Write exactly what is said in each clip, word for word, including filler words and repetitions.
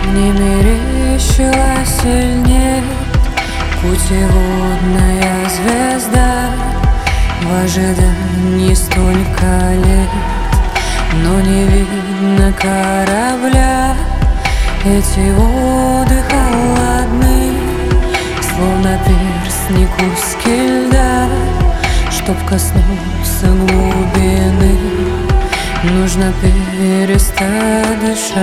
Мне мерещилась или нет путеводная звезда в ожидании столько лет, но не видно корабля. Эти воды холодны, словно перстни куски льда. Чтоб коснуться глубины, нужно перестать дышать.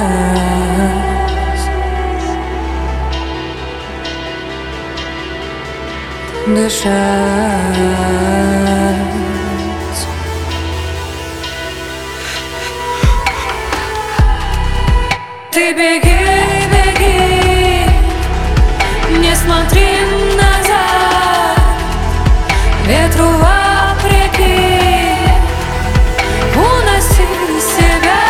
Дышать. Ты беги, беги, не смотри назад, ветру вопреки, уноси себя.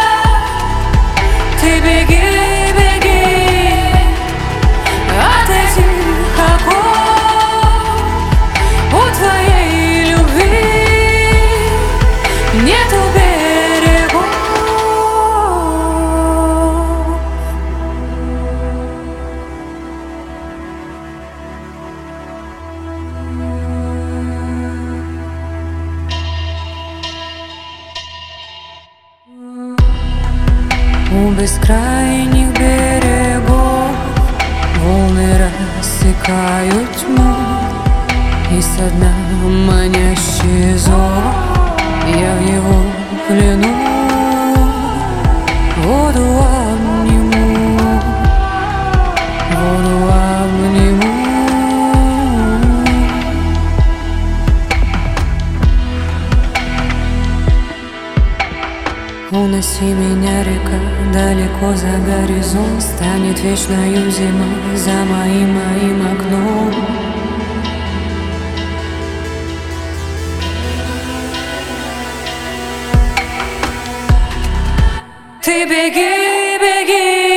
Ты беги, беги от этих оков, у твоей любви нету берегов. У бескрайних берегов волны рассекают тьму, и со дна манящий зов. Я в его плену, воду обниму, воду обниму. Уноси меня, река, далеко за горизонт. Станет вечною зима за моим, моим окном. Ты беги, беги,